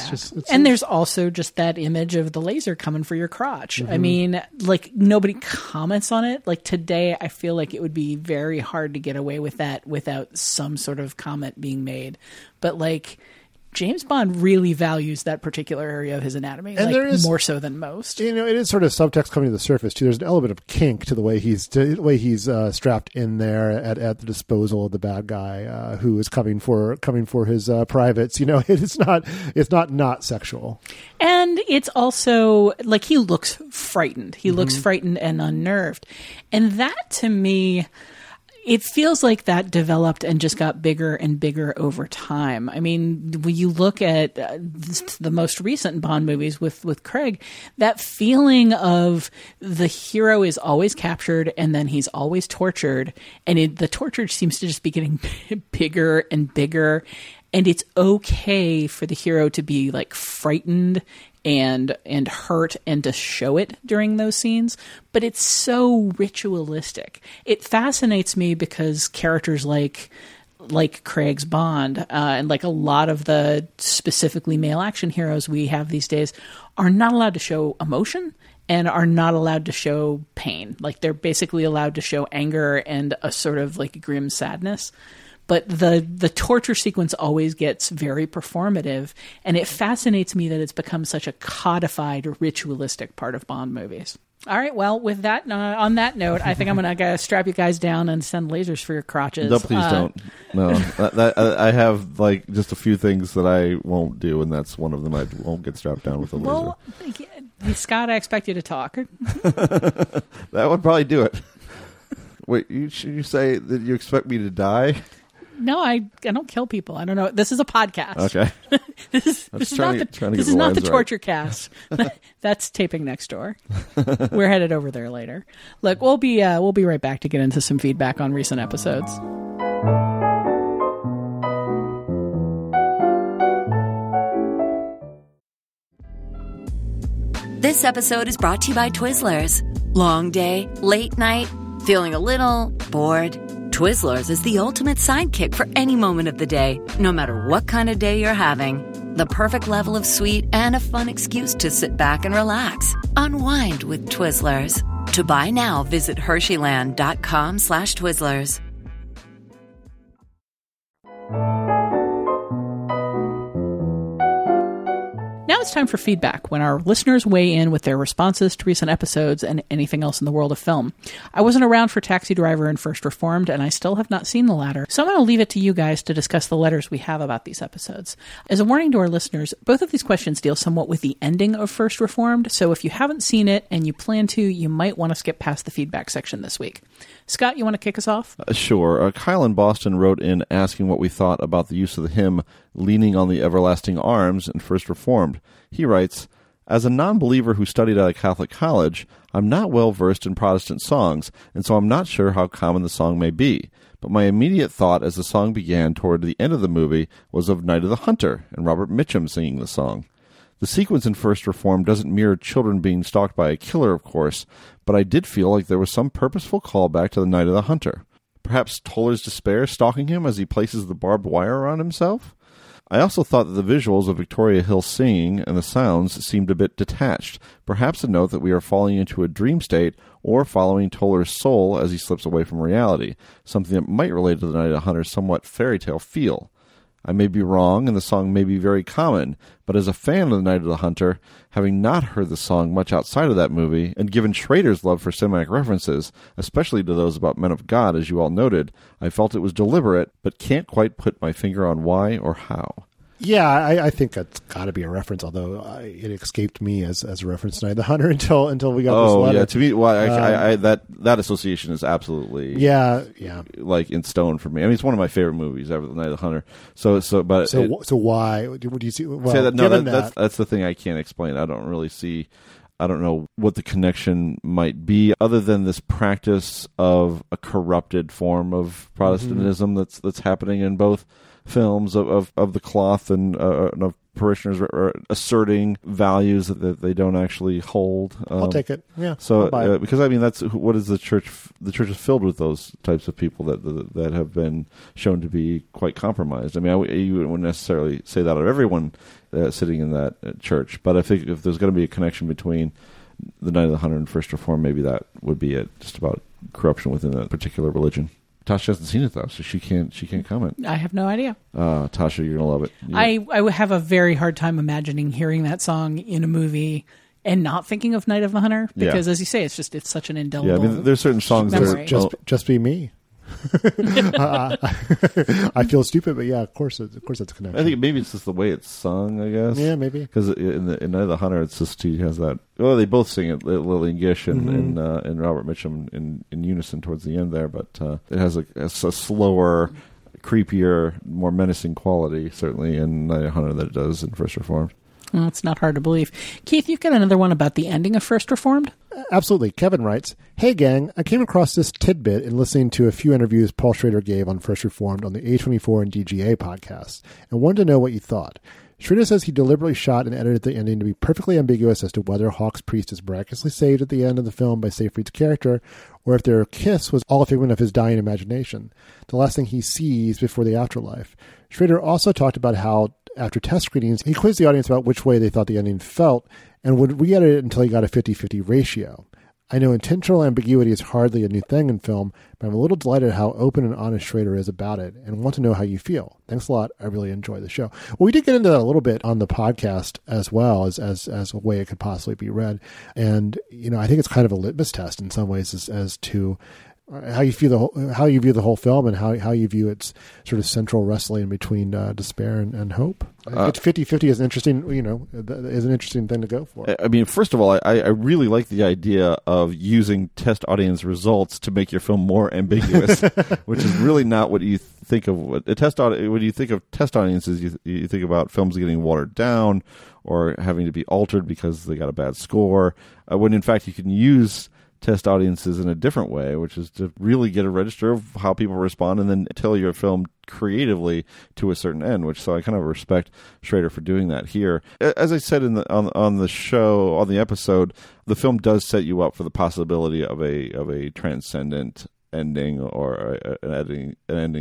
And there's also just that image of the laser coming for your crotch. Mm-hmm. Nobody comments on it. Like today, I feel like it would be very hard to get away with that without some sort of comment being made. But James Bond really values that particular area of his anatomy, and there is, more so than most. It is sort of subtext coming to the surface too. There's an element of kink to the way he's strapped in there at the disposal of the bad guy who is coming for his privates. It's not sexual, and it's also he looks frightened. He mm-hmm. looks frightened and unnerved, and that to me. It feels like that developed and just got bigger and bigger over time. I mean, when you look at the most recent Bond movies with Craig, that feeling of the hero is always captured and then he's always tortured, and the torture seems to just be getting bigger and bigger. And it's okay for the hero to be like frightened and hurt and to show it during those scenes, but it's so ritualistic. It fascinates me because characters like Craig's Bond and like a lot of the specifically male action heroes we have these days are not allowed to show emotion and are not allowed to show pain. Like they're basically allowed to show anger and a sort of like grim sadness. But the torture sequence always gets very performative, and it fascinates me that it's become such a codified, ritualistic part of Bond movies. All right, well, with that, on that note, I think I'm going to strap you guys down and send lasers for your crotches. No, please don't. No, I have like just a few things that I won't do, and that's one of them. I won't get strapped down with a laser. Well, Scott, I expect you to talk. That would probably do it. Wait, you say that you expect me to die? No, I don't kill people. I don't know. This is a podcast. Okay. This is not the torture cast. That's taping next door. We're headed over there later. Look, we'll be right back to get into some feedback on recent episodes. This episode is brought to you by Twizzlers. Long day, late night, feeling a little bored? Twizzlers is the ultimate sidekick for any moment of the day, no matter what kind of day you're having. The perfect level of sweet and a fun excuse to sit back and relax. Unwind with Twizzlers. To buy now, visit Hersheyland.com/Twizzlers. Now it's time for feedback, when our listeners weigh in with their responses to recent episodes and anything else in the world of film. I wasn't around for Taxi Driver and First Reformed, and I still have not seen the latter, so I'm going to leave it to you guys to discuss the letters we have about these episodes. As a warning to our listeners, both of these questions deal somewhat with the ending of First Reformed, so if you haven't seen it and you plan to, you might want to skip past the feedback section this week. Scott, you want to kick us off? Sure. Kyle in Boston wrote in asking what we thought about the use of the hymn Leaning on the Everlasting Arms in First Reformed. He writes, as a non-believer who studied at a Catholic college, I'm not well versed in Protestant songs, and so I'm not sure how common the song may be. But my immediate thought as the song began toward the end of the movie was of Night of the Hunter and Robert Mitchum singing the song. The sequence in First Reformed doesn't mirror children being stalked by a killer, of course, but I did feel like there was some purposeful callback to the Night of the Hunter. Perhaps Toller's despair stalking him as he places the barbed wire around himself? I also thought that the visuals of Victoria Hill singing and the sounds seemed a bit detached, perhaps a note that we are falling into a dream state or following Toller's soul as he slips away from reality, something that might relate to the Night of the Hunter's somewhat fairy tale feel. I may be wrong, and the song may be very common, but as a fan of The Night of the Hunter, having not heard the song much outside of that movie, and given Schrader's love for Semitic references, especially to those about men of God, as you all noted, I felt it was deliberate, but can't quite put my finger on why or how. Yeah, I think that's got to be a reference, although it escaped me as a reference to Night of the Hunter until we got this letter. Yeah, to me, well, that association is absolutely like in stone for me. I mean, it's one of my favorite movies ever, The Night of the Hunter. So why would you see? Well, say that? No, that's the thing I can't explain. I don't really see. I don't know what the connection might be, other than this practice of a corrupted form of Protestantism that's happening in both films of the cloth and of parishioners asserting values that they don't actually hold. I'll take it. Yeah. So because I mean that's what is the church? The church is filled with those types of people that have been shown to be quite compromised. I mean, you wouldn't necessarily say that of everyone sitting in that church, but I think if there's going to be a connection between the Night of the Hunter and First Reform, maybe that would be it. Just about corruption within a particular religion. Tasha hasn't seen it though, so she can't comment. I have no idea. Tasha, you're gonna love it. I have a very hard time imagining hearing that song in a movie and not thinking of Night of the Hunter because, as you say, it's such an indelible. Yeah, I mean, there's certain songs memory. that are just be me. I feel stupid, but yeah, of course that's a connection. I think maybe it's just the way it's sung, I guess. Yeah, maybe. Because in Night of the Hunter, it's just he has that. Well, they both sing it, Lillian Gish and Robert Mitchum in unison towards the end there, but it has a slower, creepier, more menacing quality, certainly in Night of the Hunter than it does in First Reformed. Well, it's not hard to believe. Keith, you've got another one about the ending of First Reformed? Absolutely. Kevin writes, "Hey gang, I came across this tidbit in listening to a few interviews Paul Schrader gave on First Reformed on the A24 and DGA podcasts, and wanted to know what you thought. Schrader says he deliberately shot and edited the ending to be perfectly ambiguous as to whether Hawk's priest is miraculously saved at the end of the film by Seyfried's character, or if their kiss was all a figment of his dying imagination, the last thing he sees before the afterlife. Schrader also talked about how, after test screenings, he quizzed the audience about which way they thought the ending felt and would re-edit it until he got a 50-50 ratio. I know intentional ambiguity is hardly a new thing in film, but I'm a little delighted how open and honest Schrader is about it and want to know how you feel. Thanks a lot. I really enjoy the show." Well, we did get into that a little bit on the podcast as well as a way it could possibly be read. And, I think it's kind of a litmus test in some ways as to how you view the whole film and how you view its sort of central wrestling between despair and hope. It's 50-50 is interesting, is an interesting thing to go for. I mean, first of all, I really like the idea of using test audience results to make your film more ambiguous, which is really not what you think of. When you think of test audiences, you think about films getting watered down or having to be altered because they got a bad score, when in fact you can use test audiences in a different way, which is to really get a register of how people respond and then tailor your film creatively to a certain end, so I kind of respect Schrader for doing that here. As I said on the show, on the episode, the film does set you up for the possibility of a transcendent ending or an ending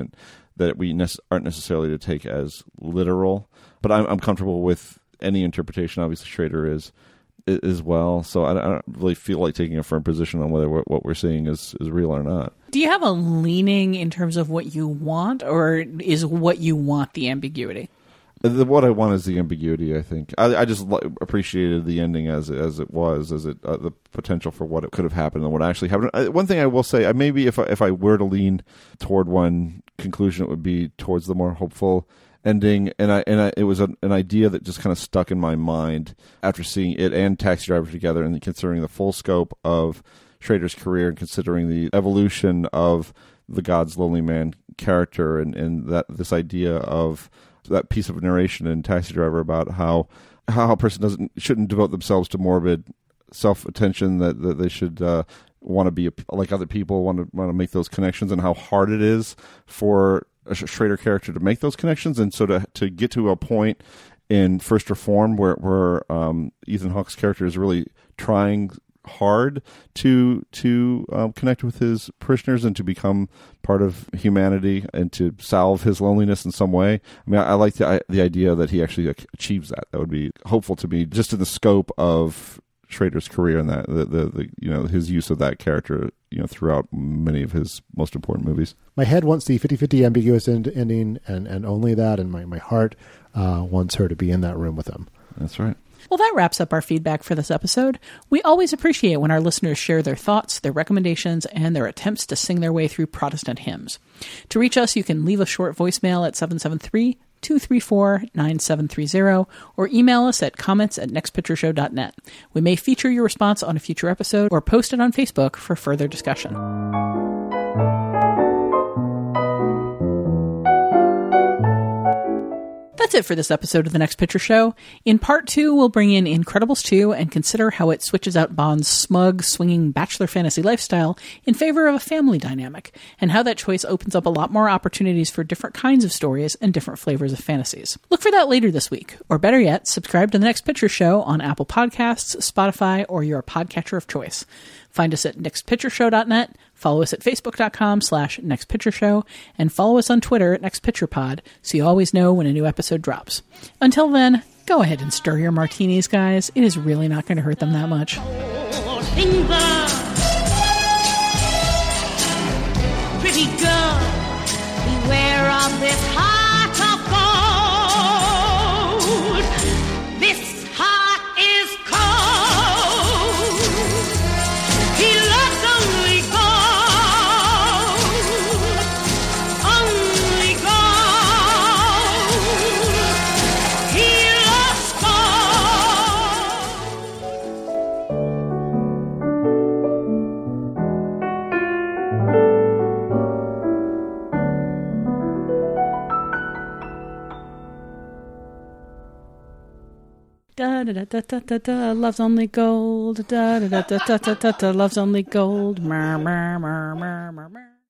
that we aren't necessarily to take as literal, but I'm comfortable with any interpretation. Obviously Schrader is as well, so I don't really feel like taking a firm position on whether what we're seeing is real or not. Do you have a leaning in terms of what you want, or is what you want the ambiguity? What I want is the ambiguity, I think. I just appreciated the ending as it was, the potential for what it could have happened and what actually happened. One thing I will say, maybe if I were to lean toward one conclusion, it would be towards the more hopeful ending, and it was an idea that just kind of stuck in my mind after seeing it and Taxi Driver together, and considering the full scope of Schrader's career and considering the evolution of the God's Lonely Man character, and that this idea of that piece of narration in Taxi Driver about how a person shouldn't devote themselves to morbid self-attention, that they should want to be like other people, want to make those connections, and how hard it is for a Schrader character to make those connections. And so to get to a point in First Reformed where Ethan Hawke's character is really trying hard to connect with his parishioners and to become part of humanity and to salve his loneliness in some way. I mean, I like the idea that he actually achieves that. That would be hopeful to me, just in the scope of Schrader's career, and that the his use of that character throughout many of his most important movies. My head wants the 50-50 ambiguous ending, and only that, and my heart wants her to be in that room with him. That's right. Well, that wraps up our feedback for this episode. We always appreciate when our listeners share their thoughts, their recommendations, and their attempts to sing their way through Protestant hymns. To reach us, you can leave a short voicemail at 773-234-9730 or email us at comments@nextpictureshow.net. We may feature your response on a future episode or post it on Facebook for further discussion. That's it for this episode of The Next Picture Show. In part 2, we'll bring in Incredibles 2 and consider how it switches out Bond's smug, swinging bachelor fantasy lifestyle in favor of a family dynamic, and how that choice opens up a lot more opportunities for different kinds of stories and different flavors of fantasies. Look for that later this week, or better yet, subscribe to The Next Picture Show on Apple Podcasts, Spotify, or your podcatcher of choice. Find us at nextpictureshow.net, follow us at facebook.com/nextpictureshow, and follow us on Twitter at nextpicturepod so you always know when a new episode drops. Until then, go ahead and stir your martinis, guys. It is really not going to hurt them that much. Pretty girl, beware of this heart of gold. This heart is cold. He loves only gold. Da da da da da da da. Love's only gold. Da da da da da da da. Love's only gold. Mer mer mer mer mer mer.